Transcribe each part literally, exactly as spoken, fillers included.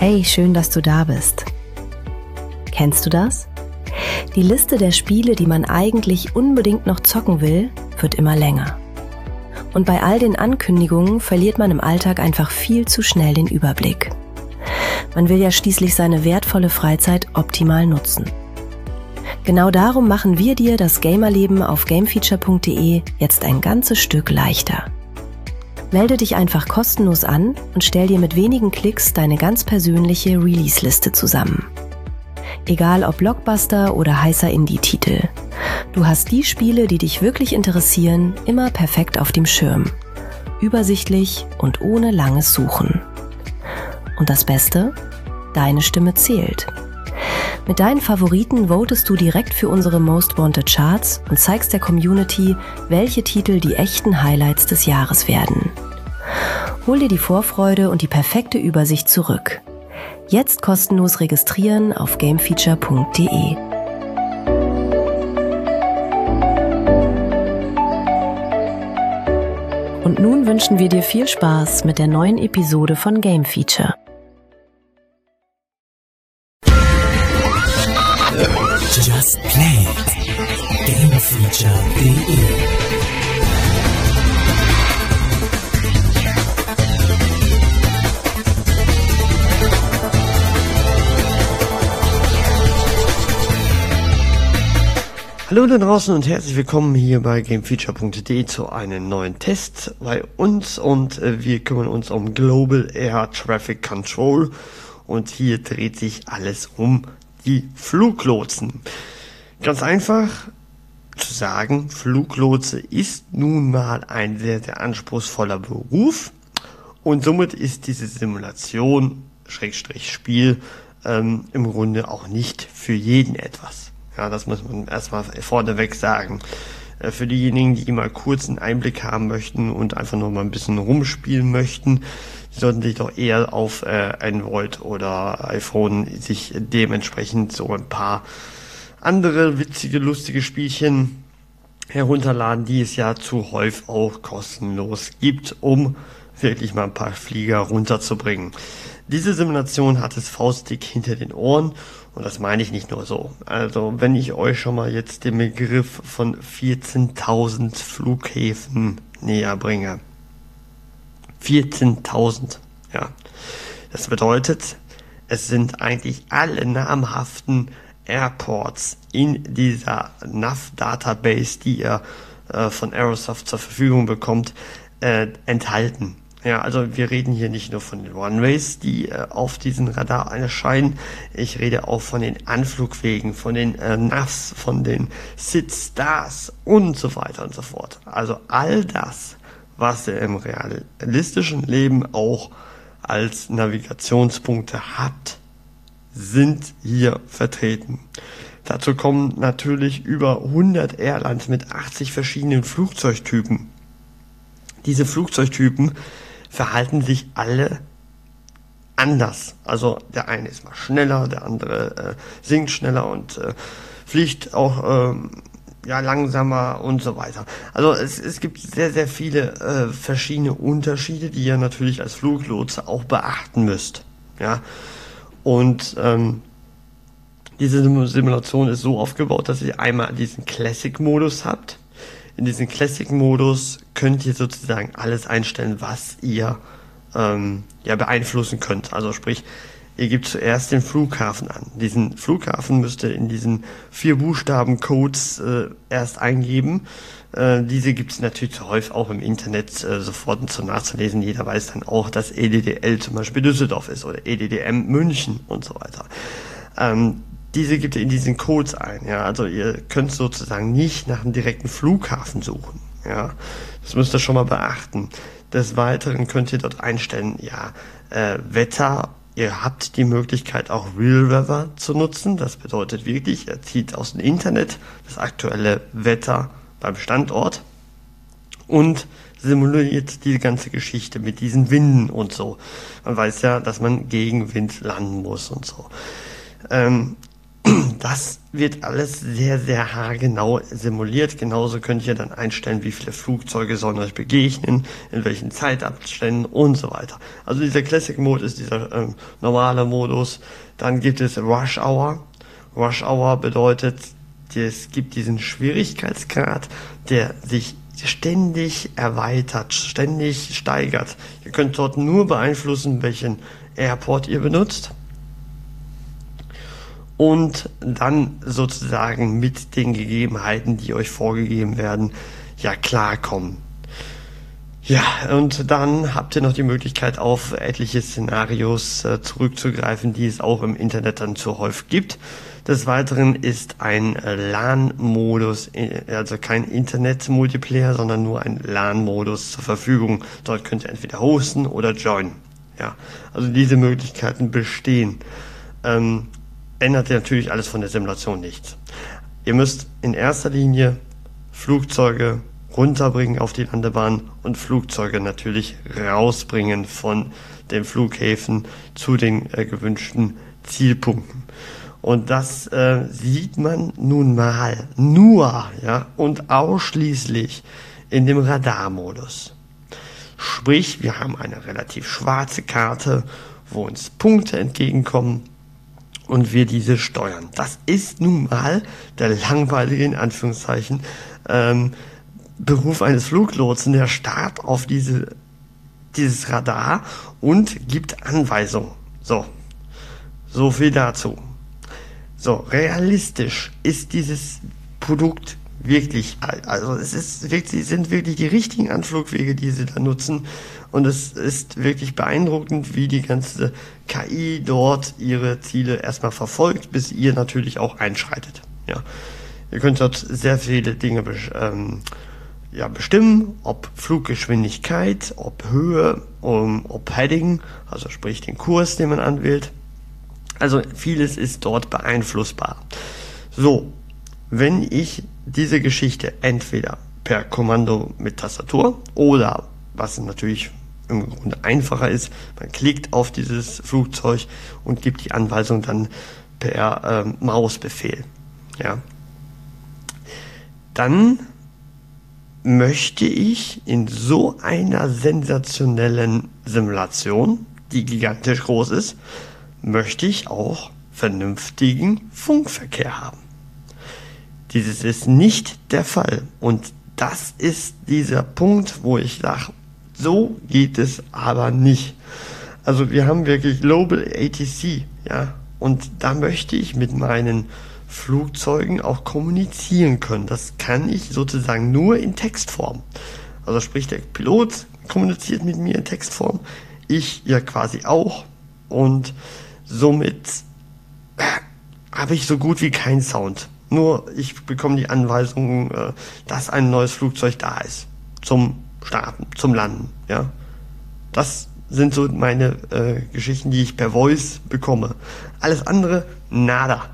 Hey, schön, dass du da bist. Kennst du das? Die Liste der Spiele, die man eigentlich unbedingt noch zocken will, wird immer länger. Und bei all den Ankündigungen verliert man im Alltag einfach viel zu schnell den Überblick. Man will ja schließlich seine wertvolle Freizeit optimal nutzen. Genau darum machen wir dir das Gamerleben auf gamefeature punkt de jetzt ein ganzes Stück leichter. Melde dich einfach kostenlos an und stell dir mit wenigen Klicks deine ganz persönliche Release-Liste zusammen. Egal ob Blockbuster oder heißer Indie-Titel. Du hast die Spiele, die dich wirklich interessieren, immer perfekt auf dem Schirm. Übersichtlich und ohne langes Suchen. Und das Beste? Deine Stimme zählt. Mit deinen Favoriten votest du direkt für unsere Most Wanted Charts und zeigst der Community, welche Titel die echten Highlights des Jahres werden. Hol dir die Vorfreude und die perfekte Übersicht zurück. Jetzt kostenlos registrieren auf gamefeature punkt de. Und nun wünschen wir dir viel Spaß mit der neuen Episode von Game Feature. Just Play it. gamefeature punkt de. Hallo da draußen und herzlich willkommen hier bei gamefeature punkt de zu einem neuen Test bei uns und äh, wir kümmern uns um Global Air Traffic Control und hier dreht sich alles um die Fluglotsen. Ganz einfach zu sagen, Fluglotse ist nun mal ein sehr, sehr anspruchsvoller Beruf und somit ist diese Simulation, Schrägstrich Spiel, ähm, im Grunde auch nicht für jeden etwas. Ja, das muss man erstmal vorneweg sagen. Äh, für diejenigen, die mal kurz einen Einblick haben möchten und einfach nur mal ein bisschen rumspielen möchten, die sollten sich doch eher auf äh, Android oder iPhone sich dementsprechend so ein paar andere witzige, lustige Spielchen herunterladen, die es ja zu häufig auch kostenlos gibt, um wirklich mal ein paar Flieger runterzubringen. Diese Simulation hat es faustdick hinter den Ohren und das meine ich nicht nur so. Also wenn ich euch schon mal jetzt den Begriff von vierzehntausend Flughäfen näher bringe. vierzehntausend, ja. Das bedeutet, es sind eigentlich alle namhaften Airports in dieser N A V-Database, die ihr äh, von Aerosoft zur Verfügung bekommt, äh, enthalten. Ja, also wir reden hier nicht nur von den Runways, die äh, auf diesen Radar erscheinen. Ich rede auch von den Anflugwegen, von den äh, N A Vs, von den S I T Stars und so weiter und so fort. Also all das, was ihr im realistischen Leben auch als Navigationspunkte habt, sind hier vertreten. Dazu kommen natürlich über hundert Airlines mit achtzig verschiedenen Flugzeugtypen. Diese Flugzeugtypen verhalten sich alle anders. Also der eine ist mal schneller, der andere äh, sinkt schneller und äh, fliegt auch ähm, ja langsamer und so weiter. Also es, es gibt sehr, sehr viele äh, verschiedene Unterschiede, die ihr natürlich als Fluglotse auch beachten müsst. Ja, und ähm, diese Simulation ist so aufgebaut, dass ihr einmal diesen Classic-Modus habt. In diesem Classic-Modus könnt ihr sozusagen alles einstellen, was ihr ähm, ja beeinflussen könnt. Also sprich, ihr gebt zuerst den Flughafen an. Diesen Flughafen müsst ihr in diesen vier Buchstaben-Codes äh, erst eingeben. Äh, diese gibt es natürlich zu häufig auch im Internet äh, sofort zu nachzulesen. Jeder weiß dann auch, dass E D D L zum Beispiel Düsseldorf ist oder E D D M München und so weiter. Ähm, Diese gibt ihr in diesen Codes ein, ja, also ihr könnt sozusagen nicht nach einem direkten Flughafen suchen, ja, das müsst ihr schon mal beachten. Des Weiteren könnt ihr dort einstellen, ja, äh, Wetter, ihr habt die Möglichkeit auch Real Weather zu nutzen, das bedeutet wirklich, ihr zieht aus dem Internet das aktuelle Wetter beim Standort und simuliert die ganze Geschichte mit diesen Winden und so. Man weiß ja, dass man gegen Wind landen muss und so. Ähm, Das wird alles sehr, sehr haargenau simuliert. Genauso könnt ihr dann einstellen, wie viele Flugzeuge sollen euch begegnen, in welchen Zeitabständen und so weiter. Also dieser Classic Mode ist dieser ähm, normale Modus. Dann gibt es Rush Hour. Rush Hour bedeutet, es gibt diesen Schwierigkeitsgrad, der sich ständig erweitert, ständig steigert. Ihr könnt dort nur beeinflussen, welchen Airport ihr benutzt. Und dann sozusagen mit den Gegebenheiten, die euch vorgegeben werden, ja klarkommen. Ja, und dann habt ihr noch die Möglichkeit, auf etliche Szenarios äh, zurückzugreifen, die es auch im Internet dann zu häufig gibt. Des Weiteren ist ein LAN-Modus, also kein Internet-Multiplayer, sondern nur ein LAN-Modus zur Verfügung. Dort könnt ihr entweder hosten oder joinen. Ja, also diese Möglichkeiten bestehen. Ähm, ändert ja natürlich alles von der Simulation nichts. Ihr müsst in erster Linie Flugzeuge runterbringen auf die Landebahn und Flugzeuge natürlich rausbringen von den Flughäfen zu den äh, gewünschten Zielpunkten. Und das äh, sieht man nun mal nur, ja, und ausschließlich in dem Radarmodus. Sprich, wir haben eine relativ schwarze Karte, wo uns Punkte entgegenkommen und wir diese steuern. Das ist nun mal der langweilige, in Anführungszeichen, ähm, Beruf eines Fluglotsen, der starrt auf diese, dieses Radar und gibt Anweisungen. So, so viel dazu. So, realistisch ist dieses Produkt wirklich, also es ist wirklich, sind wirklich die richtigen Anflugwege, die sie da nutzen, und es ist wirklich beeindruckend, wie die ganze K I dort ihre Ziele erstmal verfolgt, bis ihr natürlich auch einschreitet. Ja, ihr könnt dort sehr viele Dinge ähm, ja, bestimmen, ob Fluggeschwindigkeit, ob Höhe, um, ob Heading, also sprich den Kurs, den man anwählt. Also vieles ist dort beeinflussbar. So, wenn ich diese Geschichte entweder per Kommando mit Tastatur oder, was natürlich im Grunde einfacher ist, man klickt auf dieses Flugzeug und gibt die Anweisung dann per ähm, Mausbefehl. Ja. Dann möchte ich in so einer sensationellen Simulation, die gigantisch groß ist, möchte ich auch vernünftigen Funkverkehr haben. Dieses ist nicht der Fall. Und das ist dieser Punkt, wo ich sage, so geht es aber nicht. Also wir haben wirklich Global A T C, ja, und da möchte ich mit meinen Flugzeugen auch kommunizieren können. Das kann ich sozusagen nur in Textform. Also sprich, der Pilot kommuniziert mit mir in Textform, ich ja quasi auch, und somit äh, habe ich so gut wie keinen Sound. Nur ich bekomme die Anweisung, äh, dass ein neues Flugzeug da ist. Zum Starten, zum Landen. Ja, das sind so meine äh, Geschichten, die ich per Voice bekomme. Alles andere, nada.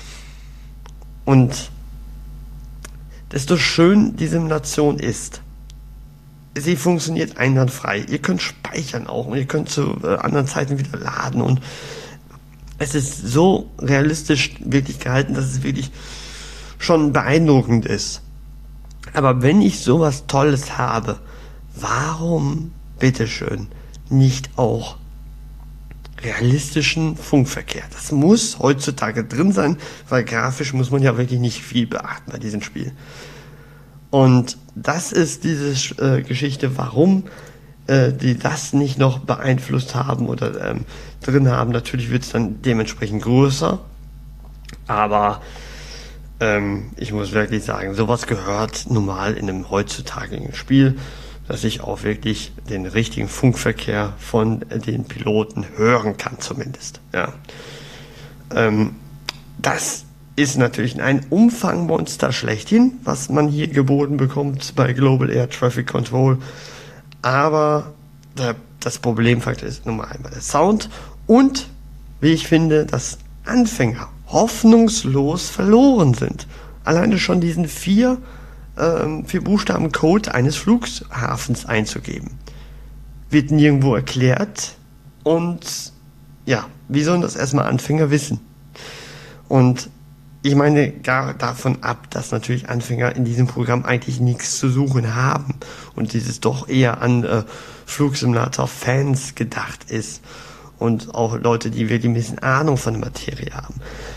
Und desto schön die Simulation ist, sie funktioniert einwandfrei. Ihr könnt speichern auch und ihr könnt zu äh, anderen Zeiten wieder laden, und es ist so realistisch wirklich gehalten, dass es wirklich schon beeindruckend ist. Aber wenn ich sowas Tolles habe, warum, bitteschön, nicht auch realistischen Funkverkehr? Das muss heutzutage drin sein, weil grafisch muss man ja wirklich nicht viel beachten bei diesem Spiel. Und das ist diese äh, Geschichte, warum äh, die das nicht noch beeinflusst haben oder ähm, drin haben. Natürlich wird es dann dementsprechend größer, aber ähm, ich muss wirklich sagen, sowas gehört normal in einem heutzutage Spiel, dass ich auch wirklich den richtigen Funkverkehr von den Piloten hören kann zumindest. Ja. Ähm, das ist natürlich ein Umfangmonster schlechthin, was man hier geboten bekommt bei Global Air Traffic Control. Aber der, das Problemfaktor ist nun mal einmal der Sound und, wie ich finde, dass Anfänger hoffnungslos verloren sind. Alleine schon diesen vier, ähm, vier Buchstaben Code eines Flughafens einzugeben. Wird nirgendwo erklärt, und ja, wie sollen das erstmal Anfänger wissen? Und ich meine gar davon ab, dass natürlich Anfänger in diesem Programm eigentlich nichts zu suchen haben und dieses doch eher an äh, Flugsimulator-Fans gedacht ist und auch Leute, die wirklich ein bisschen Ahnung von der Materie haben.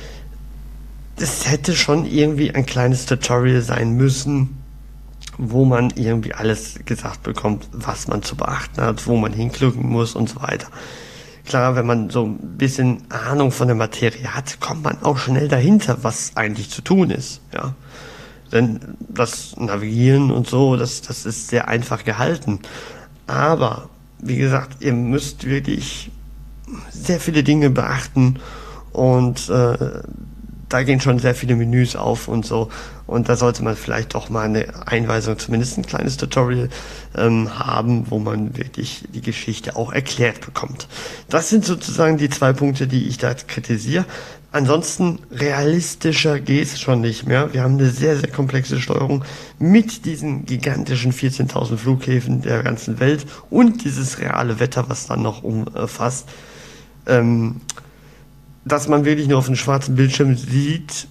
Das hätte schon irgendwie ein kleines Tutorial sein müssen, wo man irgendwie alles gesagt bekommt, was man zu beachten hat, wo man hinklicken muss und so weiter. Klar, wenn man so ein bisschen Ahnung von der Materie hat, kommt man auch schnell dahinter, was eigentlich zu tun ist, ja. Denn das Navigieren und so, das, das ist sehr einfach gehalten. Aber, wie gesagt, ihr müsst wirklich sehr viele Dinge beachten und äh, da gehen schon sehr viele Menüs auf und so. Und da sollte man vielleicht doch mal eine Einweisung, zumindest ein kleines Tutorial ähm, haben, wo man wirklich die Geschichte auch erklärt bekommt. Das sind sozusagen die zwei Punkte, die ich da kritisiere. Ansonsten realistischer geht's schon nicht mehr. Wir haben eine sehr, sehr komplexe Steuerung mit diesen gigantischen vierzehntausend Flughäfen der ganzen Welt und dieses reale Wetter, was dann noch umfasst. Ähm, dass man wirklich nur auf einem schwarzen Bildschirm sieht,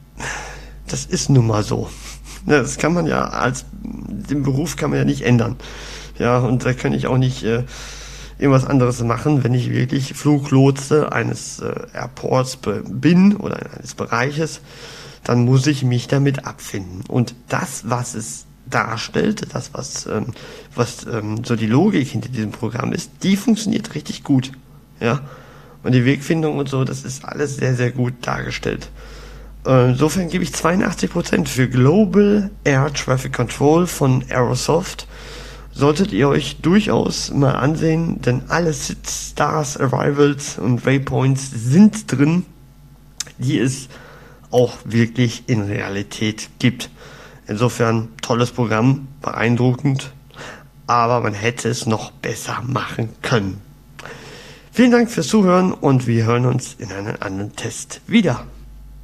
das ist nun mal so. Das kann man ja als, den Beruf kann man ja nicht ändern. Ja, und da kann ich auch nicht äh, irgendwas anderes machen, wenn ich wirklich Fluglotse eines äh, Airports be- bin oder eines Bereiches, dann muss ich mich damit abfinden. Und das, was es darstellt, das, was, ähm, was ähm, so die Logik hinter diesem Programm ist, die funktioniert richtig gut. Ja. Und die Wegfindung und so, das ist alles sehr, sehr gut dargestellt. Insofern gebe ich zweiundachtzig Prozent für Global Air Traffic Control von Aerosoft. Solltet ihr euch durchaus mal ansehen, denn alle Stars, Arrivals und Waypoints sind drin, die es auch wirklich in Realität gibt. Insofern tolles Programm, beeindruckend, aber man hätte es noch besser machen können. Vielen Dank fürs Zuhören und wir hören uns in einem anderen Test wieder.